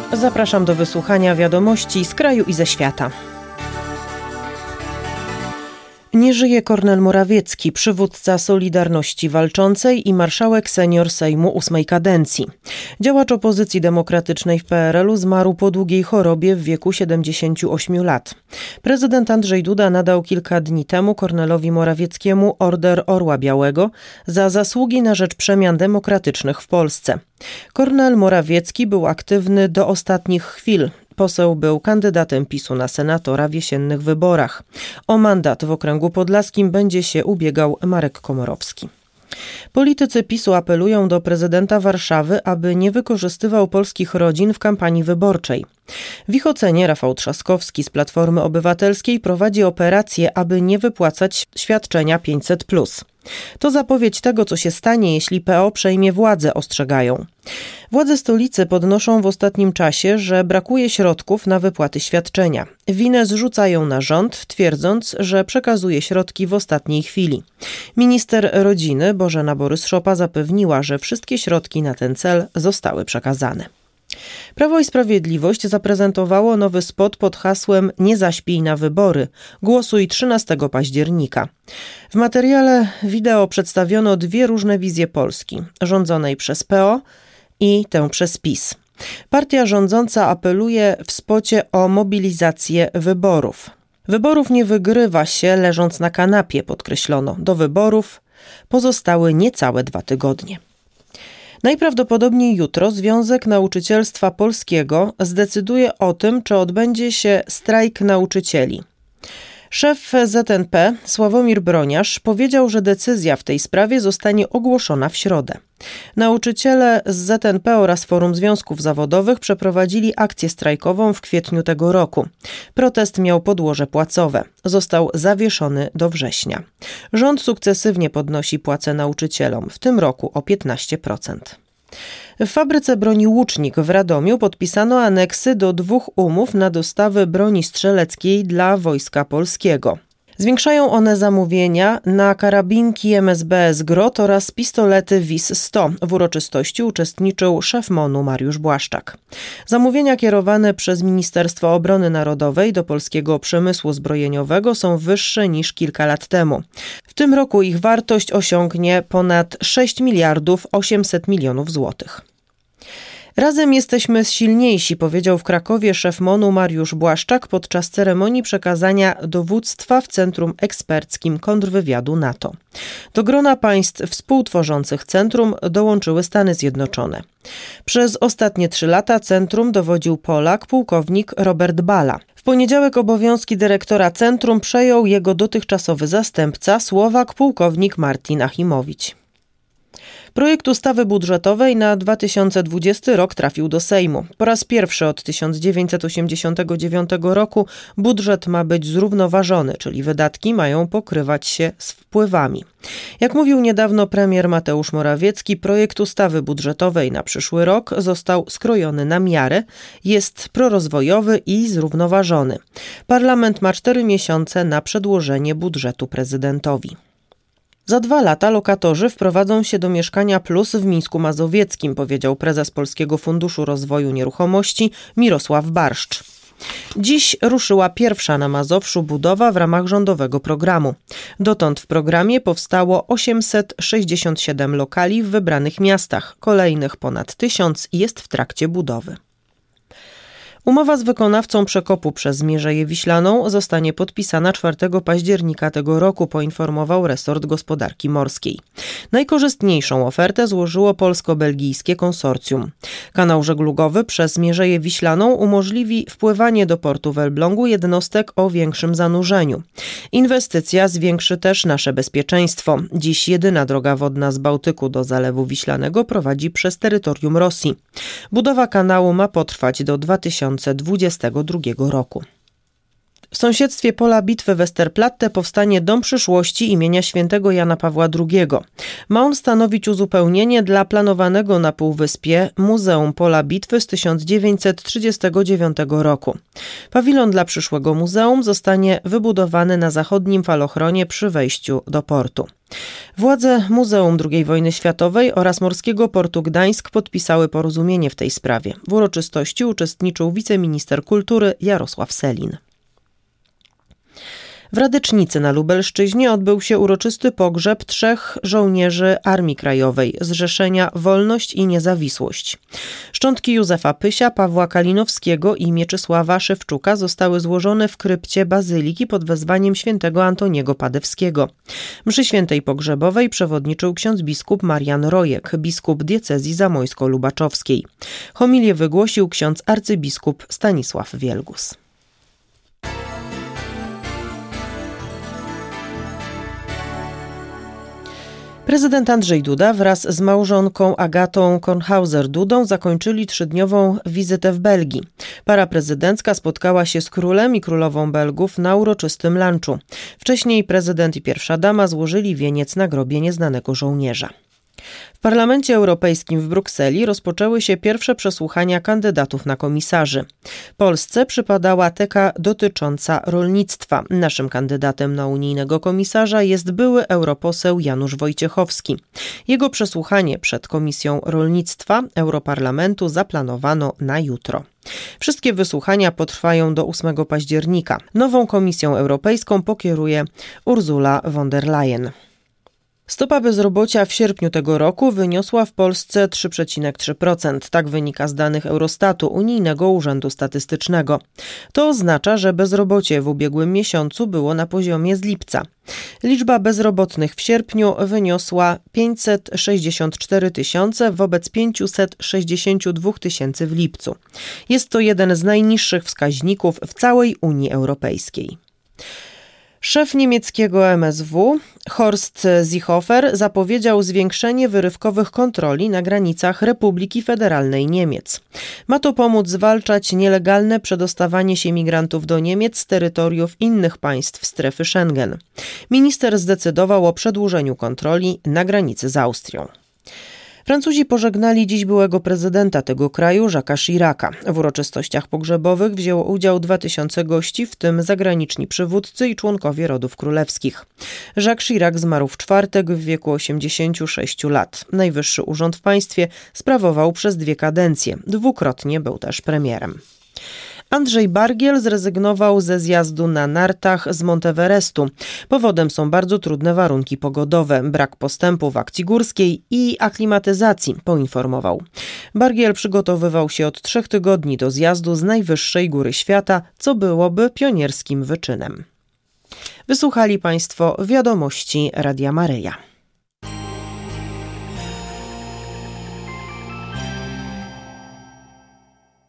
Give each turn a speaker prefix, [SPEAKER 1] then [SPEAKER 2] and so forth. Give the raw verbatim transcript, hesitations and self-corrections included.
[SPEAKER 1] Zapraszam do wysłuchania wiadomości z kraju i ze świata. Nie żyje Kornel Morawiecki, przywódca Solidarności Walczącej i marszałek senior Sejmu ósmej kadencji. Działacz opozycji demokratycznej w P R L u zmarł po długiej chorobie w wieku siedemdziesięciu ośmiu lat. Prezydent Andrzej Duda nadał kilka dni temu Kornelowi Morawieckiemu Order Orła Białego za zasługi na rzecz przemian demokratycznych w Polsce. Kornel Morawiecki był aktywny do ostatnich chwil. Poseł był kandydatem PiSu na senatora w jesiennych wyborach. O mandat w okręgu podlaskim będzie się ubiegał Marek Komorowski. Politycy PiSu apelują do prezydenta Warszawy, aby nie wykorzystywał polskich rodzin w kampanii wyborczej. W ich ocenie Rafał Trzaskowski z Platformy Obywatelskiej prowadzi operację, aby nie wypłacać świadczenia pięćset plus. To zapowiedź tego, co się stanie, jeśli P O przejmie władzę, ostrzegają. Władze stolicy podnoszą w ostatnim czasie, że brakuje środków na wypłaty świadczenia. Winę zrzucają na rząd, twierdząc, że przekazuje środki w ostatniej chwili. Minister rodziny Bożena Borys-Szopa zapewniła, że wszystkie środki na ten cel zostały przekazane. Prawo i Sprawiedliwość zaprezentowało nowy spot pod hasłem „Nie zaśpij na wybory, głosuj trzynastego października”. W materiale wideo przedstawiono dwie różne wizje Polski, rządzonej przez P O i tę przez PiS. Partia rządząca apeluje w spocie o mobilizację wyborów. Wyborów nie wygrywa się leżąc na kanapie, podkreślono. Do wyborów pozostały niecałe dwa tygodnie. Najprawdopodobniej jutro Związek Nauczycielstwa Polskiego zdecyduje o tym, czy odbędzie się strajk nauczycieli. Szef Z N P Sławomir Broniarz powiedział, że decyzja w tej sprawie zostanie ogłoszona w środę. Nauczyciele z Z N P oraz Forum Związków Zawodowych przeprowadzili akcję strajkową w kwietniu tego roku. Protest miał podłoże płacowe. Został zawieszony do września. Rząd sukcesywnie podnosi płace nauczycielom, w tym roku o piętnaście procent. W fabryce broni Łucznik w Radomiu podpisano aneksy do dwóch umów na dostawy broni strzeleckiej dla Wojska Polskiego. Zwiększają one zamówienia na karabinki M S B S Grot oraz pistolety W I S sto. W uroczystości uczestniczył szef M O N u Mariusz Błaszczak. Zamówienia kierowane przez Ministerstwo Obrony Narodowej do polskiego przemysłu zbrojeniowego są wyższe niż kilka lat temu. W tym roku ich wartość osiągnie ponad sześć miliardów osiemset milionów złotych. Razem jesteśmy silniejsi, powiedział w Krakowie szef M O N u Mariusz Błaszczak podczas ceremonii przekazania dowództwa w Centrum Eksperckim Kontrwywiadu NATO. Do grona państw współtworzących centrum dołączyły Stany Zjednoczone. Przez ostatnie trzy lata centrum dowodził Polak, pułkownik Robert Bala. W poniedziałek obowiązki dyrektora centrum przejął jego dotychczasowy zastępca, Słowak, pułkownik Martin Achimowicz. Projekt ustawy budżetowej na dwa tysiące dwudziesty rok trafił do Sejmu. Po raz pierwszy od tysiąc dziewięćset osiemdziesiątego dziewiątego roku budżet ma być zrównoważony, czyli wydatki mają pokrywać się z wpływami. Jak mówił niedawno premier Mateusz Morawiecki, projekt ustawy budżetowej na przyszły rok został skrojony na miarę, jest prorozwojowy i zrównoważony. Parlament ma cztery miesiące na przedłożenie budżetu prezydentowi. Za dwa lata lokatorzy wprowadzą się do Mieszkania Plus w Mińsku Mazowieckim, powiedział prezes Polskiego Funduszu Rozwoju Nieruchomości Mirosław Barszcz. Dziś ruszyła pierwsza na Mazowszu budowa w ramach rządowego programu. Dotąd w programie powstało osiemset sześćdziesiąt siedem lokali w wybranych miastach. Kolejnych ponad tysiąc jest w trakcie budowy. Umowa z wykonawcą przekopu przez Mierzeję Wiślaną zostanie podpisana czwartego października tego roku, poinformował resort gospodarki morskiej. Najkorzystniejszą ofertę złożyło polsko-belgijskie konsorcjum. Kanał żeglugowy przez Mierzeję Wiślaną umożliwi wpływanie do portu w Elblągu jednostek o większym zanurzeniu. Inwestycja zwiększy też nasze bezpieczeństwo. Dziś jedyna droga wodna z Bałtyku do Zalewu Wiślanego prowadzi przez terytorium Rosji. Budowa kanału ma potrwać do dwa tysiące dwudziestego drugiego roku. W sąsiedztwie pola bitwy Westerplatte powstanie Dom Przyszłości imienia świętego Jana Pawła drugiego. Ma on stanowić uzupełnienie dla planowanego na Półwyspie Muzeum Pola Bitwy z tysiąc dziewięćset trzydziestego dziewiątego roku. Pawilon dla przyszłego muzeum zostanie wybudowany na zachodnim falochronie przy wejściu do portu. Władze Muzeum drugiej Wojny Światowej oraz Morskiego Portu Gdańsk podpisały porozumienie w tej sprawie. W uroczystości uczestniczył wiceminister kultury Jarosław Sellin. W Radecznicy na Lubelszczyźnie odbył się uroczysty pogrzeb trzech żołnierzy Armii Krajowej Zrzeszenia Wolność i Niezawisłość. Szczątki Józefa Pysia, Pawła Kalinowskiego i Mieczysława Szewczuka zostały złożone w krypcie Bazyliki pod wezwaniem świętego Antoniego Padewskiego. Mszy świętej pogrzebowej przewodniczył ksiądz biskup Marian Rojek, biskup diecezji zamojsko-lubaczowskiej. Homilię wygłosił ksiądz arcybiskup Stanisław Wielgus. Prezydent Andrzej Duda wraz z małżonką Agatą Kornhauser-Dudą zakończyli trzydniową wizytę w Belgii. Para prezydencka spotkała się z królem i królową Belgów na uroczystym lunchu. Wcześniej prezydent i pierwsza dama złożyli wieniec na grobie nieznanego żołnierza. W Parlamencie Europejskim w Brukseli rozpoczęły się pierwsze przesłuchania kandydatów na komisarzy. Polsce przypadała teka dotycząca rolnictwa. Naszym kandydatem na unijnego komisarza jest były europoseł Janusz Wojciechowski. Jego przesłuchanie przed Komisją Rolnictwa Europarlamentu zaplanowano na jutro. Wszystkie wysłuchania potrwają do ósmego października. Nową Komisją Europejską pokieruje Ursula von der Leyen. Stopa bezrobocia w sierpniu tego roku wyniosła w Polsce trzy przecinek trzy procent. Tak wynika z danych Eurostatu, Unijnego Urzędu Statystycznego. To oznacza, że bezrobocie w ubiegłym miesiącu było na poziomie z lipca. Liczba bezrobotnych w sierpniu wyniosła pięćset sześćdziesiąt cztery tysiące wobec pięćset sześćdziesiąt dwa tysięcy w lipcu. Jest to jeden z najniższych wskaźników w całej Unii Europejskiej. Szef niemieckiego M S W Horst Seehofer zapowiedział zwiększenie wyrywkowych kontroli na granicach Republiki Federalnej Niemiec. Ma to pomóc zwalczać nielegalne przedostawanie się migrantów do Niemiec z terytoriów innych państw strefy Schengen. Minister zdecydował o przedłużeniu kontroli na granicy z Austrią. Francuzi pożegnali dziś byłego prezydenta tego kraju, Jacques'a Chiraca. W uroczystościach pogrzebowych wzięło udział dwa tysiące gości, w tym zagraniczni przywódcy i członkowie rodów królewskich. Jacques Chirac zmarł w czwartek w wieku osiemdziesięciu sześciu lat. Najwyższy urząd w państwie sprawował przez dwie kadencje. Dwukrotnie był też premierem. Andrzej Bargiel zrezygnował ze zjazdu na nartach z Monteverestu. Powodem są bardzo trudne warunki pogodowe, brak postępu w akcji górskiej i aklimatyzacji, poinformował. Bargiel przygotowywał się od trzech tygodni do zjazdu z najwyższej góry świata, co byłoby pionierskim wyczynem. Wysłuchali Państwo wiadomości Radia Maryja.